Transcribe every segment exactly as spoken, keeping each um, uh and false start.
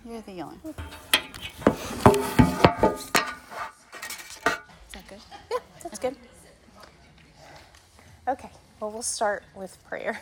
You're the yelling. Is that good? Yeah, that's good. Okay, well, we'll start with prayer.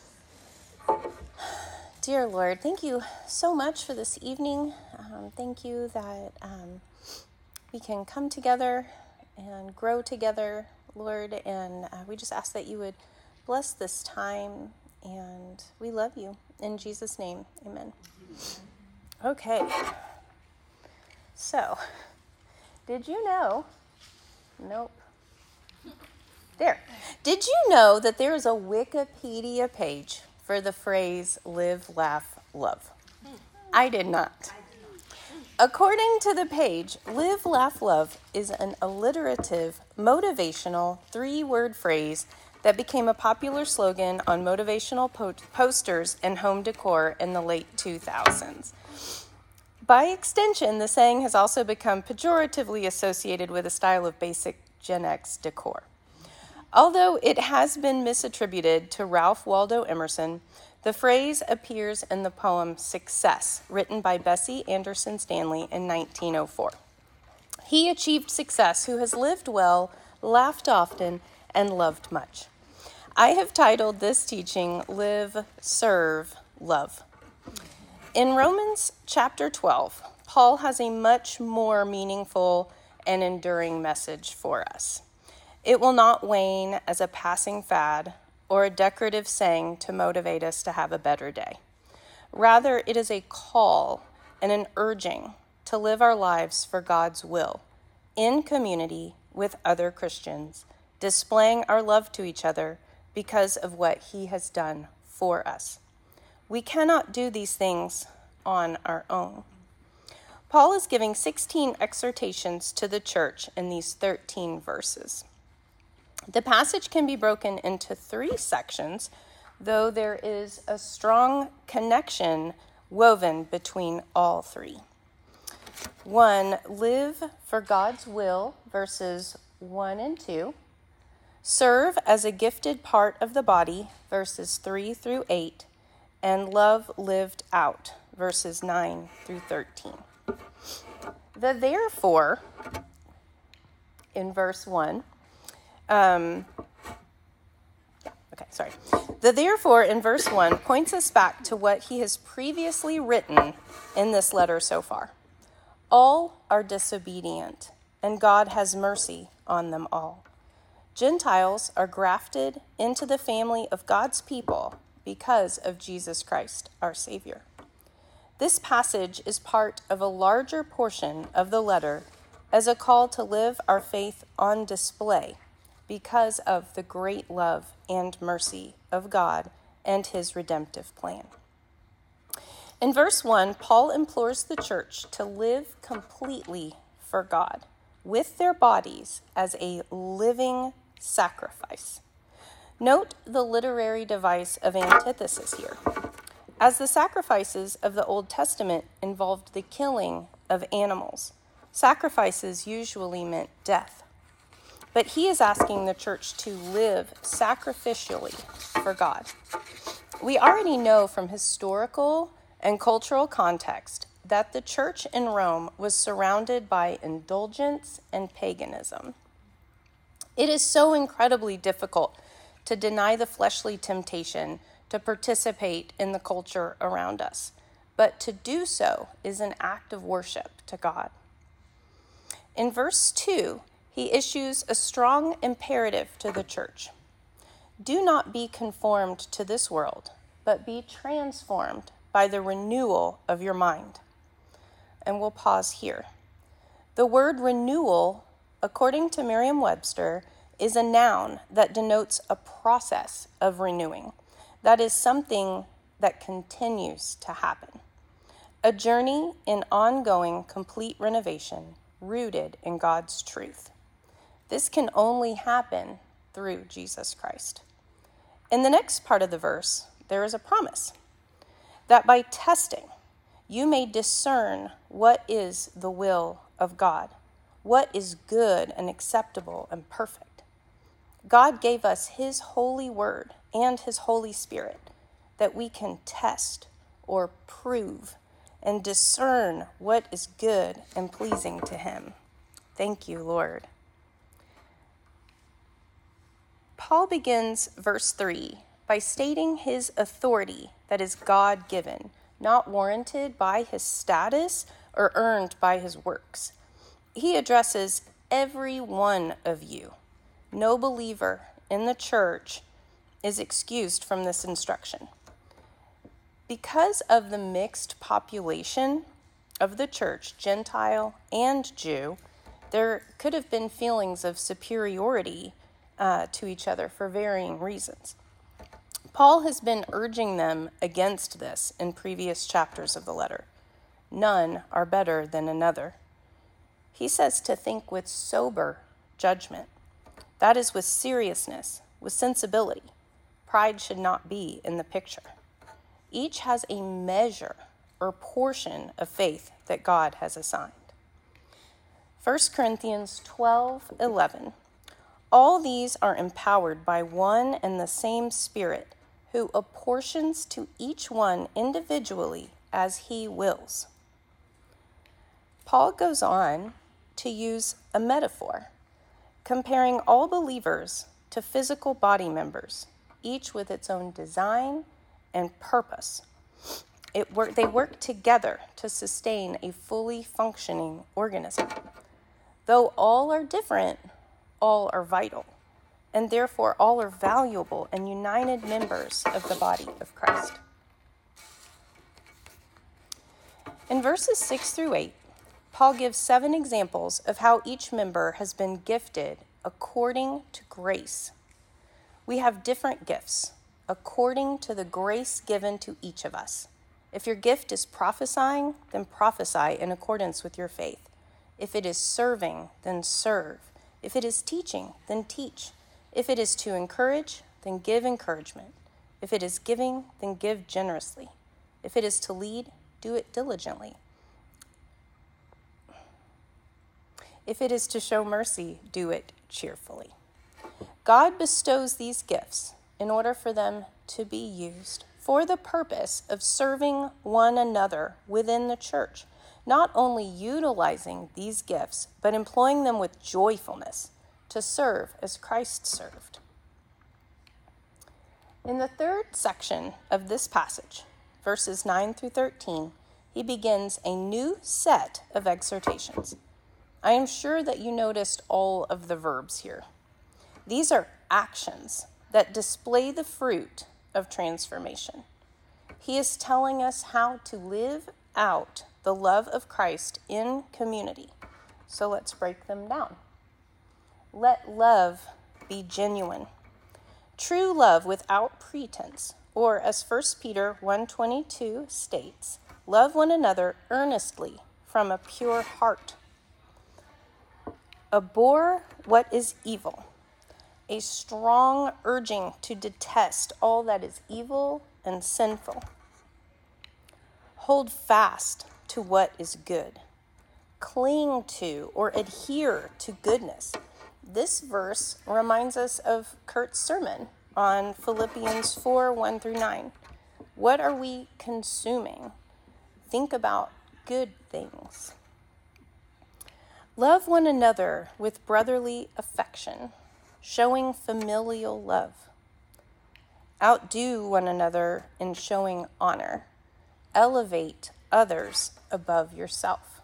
Dear Lord, thank you so much for this evening. Um, thank you that um, we can come together and grow together, Lord, and uh, we just ask that you would bless this time, and we love you. In Jesus' name, amen. Okay, so, did you know, nope, there, did you know that there is a Wikipedia page for the phrase live, laugh, love? I did not. According to the page, live, laugh, love is an alliterative, motivational, three-word phrase that became a popular slogan on motivational po- posters and home decor in the late two thousands. By extension, the saying has also become pejoratively associated with a style of basic Gen X decor. Although it has been misattributed to Ralph Waldo Emerson, the phrase appears in the poem Success, written by Bessie Anderson Stanley in nineteen oh four. He achieved success who has lived well, laughed often, and loved much. I have titled this teaching, Live, Serve, Love. In Romans chapter twelve, Paul has a much more meaningful and enduring message for us. It will not wane as a passing fad or a decorative saying to motivate us to have a better day. Rather, it is a call and an urging to live our lives for God's will, in community with other Christians, displaying our love to each other because of what He has done for us. We cannot do these things on our own. Paul is giving sixteen exhortations to the church in these thirteen verses. The passage can be broken into three sections, though there is a strong connection woven between all three. One, live for God's will, verses one and two. Serve as a gifted part of the body, verses three through eight. And love lived out, verses nine through thirteen. The therefore, in verse one, Um, okay, sorry. The therefore in verse one points us back to what he has previously written in this letter so far. All are disobedient, and God has mercy on them all. Gentiles are grafted into the family of God's people because of Jesus Christ, our Savior. This passage is part of a larger portion of the letter as a call to live our faith on display because of the great love and mercy of God and His redemptive plan. In verse one, Paul implores the church to live completely for God, with their bodies as a living sacrifice. Note the literary device of antithesis here. As the sacrifices of the Old Testament involved the killing of animals, sacrifices usually meant death. But he is asking the church to live sacrificially for God. We already know from historical and cultural context that the church in Rome was surrounded by indulgence and paganism. It is so incredibly difficult to deny the fleshly temptation to participate in the culture around us, but to do so is an act of worship to God. In verse two, he issues a strong imperative to the church. Do not be conformed to this world, but be transformed by the renewal of your mind. And we'll pause here. The word renewal, according to Merriam-Webster, is a noun that denotes a process of renewing. That is something that continues to happen. A journey in ongoing complete renovation rooted in God's truth. This can only happen through Jesus Christ. In the next part of the verse, there is a promise that by testing, you may discern what is the will of God, what is good and acceptable and perfect. God gave us His holy word and His Holy Spirit that we can test or prove and discern what is good and pleasing to him. Thank you, Lord. Paul begins verse three by stating his authority that is God-given, not warranted by his status or earned by his works. He addresses every one of you. No believer in the church is excused from this instruction. Because of the mixed population of the church, Gentile and Jew, there could have been feelings of superiority uh, to each other for varying reasons. Paul has been urging them against this in previous chapters of the letter. None are better than another. He says to think with sober judgment. That is with seriousness, with sensibility. Pride should not be in the picture. Each has a measure or portion of faith that God has assigned. First Corinthians twelve eleven. All these are empowered by one and the same Spirit, who apportions to each one individually as he wills. Paul goes on to use a metaphor, comparing all believers to physical body members, each with its own design and purpose. It work, they work together to sustain a fully functioning organism. Though all are different, all are vital, and therefore all are valuable and united members of the body of Christ. In verses six through eight, Paul gives seven examples of how each member has been gifted according to grace. We have different gifts according to the grace given to each of us. If your gift is prophesying, then prophesy in accordance with your faith. If it is serving, then serve. If it is teaching, then teach. If it is to encourage, then give encouragement. If it is giving, then give generously. If it is to lead, do it diligently. If it is to show mercy, do it cheerfully. God bestows these gifts in order for them to be used for the purpose of serving one another within the church, not only utilizing these gifts, but employing them with joyfulness to serve as Christ served. In the third section of this passage, verses nine through thirteen, he begins a new set of exhortations. I am sure that you noticed all of the verbs here. These are actions that display the fruit of transformation. He is telling us how to live out the love of Christ in community. So let's break them down. Let love be genuine. True love without pretense, or as First Peter one twenty-two states, love one another earnestly from a pure heart. Abhor what is evil. A strong urging to detest all that is evil and sinful. Hold fast to what is good. Cling to or adhere to goodness. This verse reminds us of Kurt's sermon on Philippians four, one through nine. What are we consuming? Think about good things. Love one another with brotherly affection, showing familial love. Outdo one another in showing honor. Elevate others above yourself.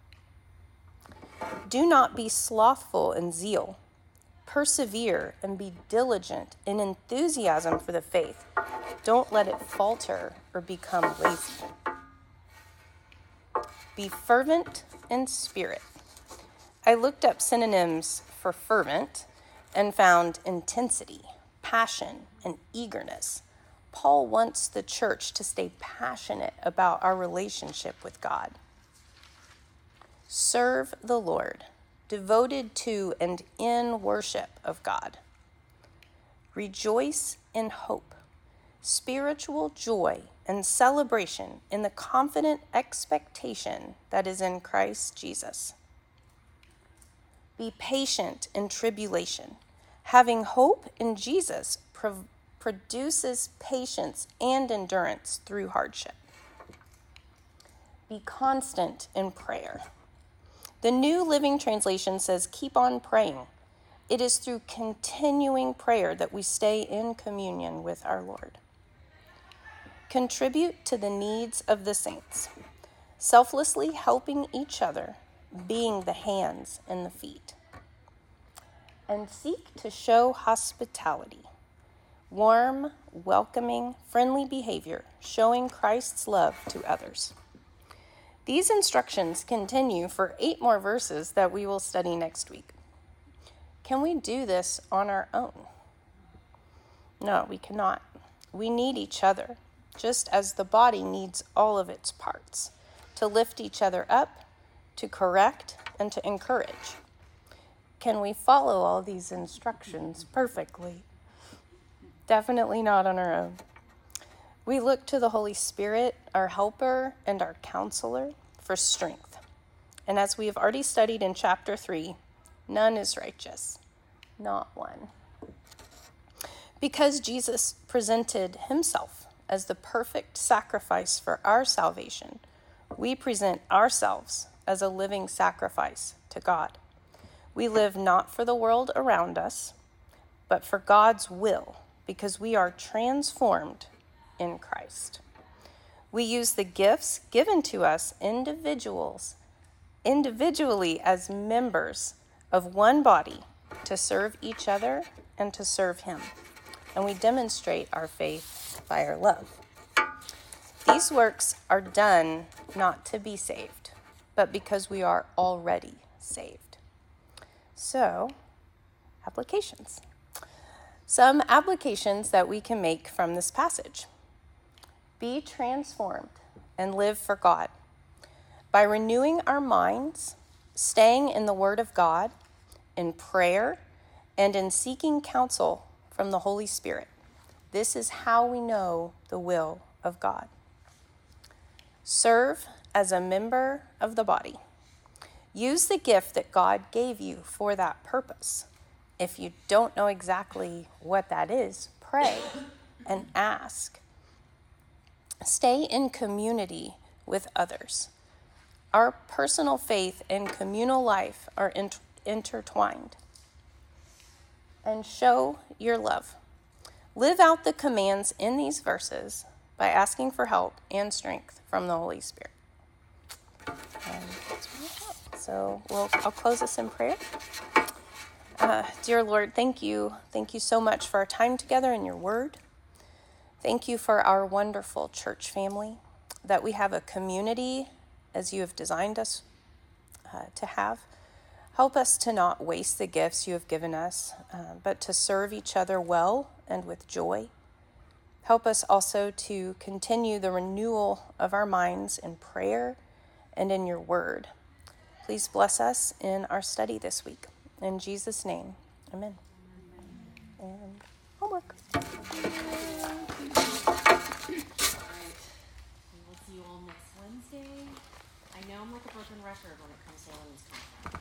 Do not be slothful in zeal. Persevere and be diligent in enthusiasm for the faith. Don't let it falter or become lazy. Be fervent in spirit. I looked up synonyms for fervent and found intensity, passion, and eagerness. Paul wants the church to stay passionate about our relationship with God. Serve the Lord, devoted to and in worship of God. Rejoice in hope, spiritual joy and celebration in the confident expectation that is in Christ Jesus. Be patient in tribulation. Having hope in Jesus pro- produces patience and endurance through hardship. Be constant in prayer. The New Living Translation says, keep on praying. It is through continuing prayer that we stay in communion with our Lord. Contribute to the needs of the saints, selflessly helping each other, being the hands and the feet. And seek to show hospitality, warm, welcoming, friendly behavior, showing Christ's love to others. These instructions continue for eight more verses that we will study next week. Can we do this on our own? No, we cannot. We need each other, just as the body needs all of its parts, to lift each other up, to correct, and to encourage. Can we follow all these instructions perfectly? Definitely not on our own. We look to the Holy Spirit, our helper and our counselor, for strength. And as we have already studied in chapter three, none is righteous, not one. Because Jesus presented himself as the perfect sacrifice for our salvation, we present ourselves as a living sacrifice to God. We live not for the world around us, but for God's will, because we are transformed in Christ. We use the gifts given to us individuals, individually as members of one body to serve each other and to serve him. And we demonstrate our faith by our love. These works are done not to be saved, but because we are already saved. So, applications. Some applications that we can make from this passage. Be transformed and live for God. By renewing our minds, staying in the Word of God, in prayer, and in seeking counsel from the Holy Spirit. This is how we know the will of God. Serve as a member of the body. Use the gift that God gave you for that purpose. If you don't know exactly what that is, pray and ask. Stay in community with others. Our personal faith and communal life are inter- intertwined. And show your love. Live out the commands in these verses by asking for help and strength from the Holy Spirit. And that's what I have. So we'll, I'll close this in prayer. Uh, dear Lord, thank you. Thank you so much for our time together in your word. Thank you for our wonderful church family, that we have a community as you have designed us uh, to have. Help us to not waste the gifts you have given us, uh, but to serve each other well and with joy. Help us also to continue the renewal of our minds in prayer and in your word. Please bless us in our study this week. In Jesus' name, amen. And homework.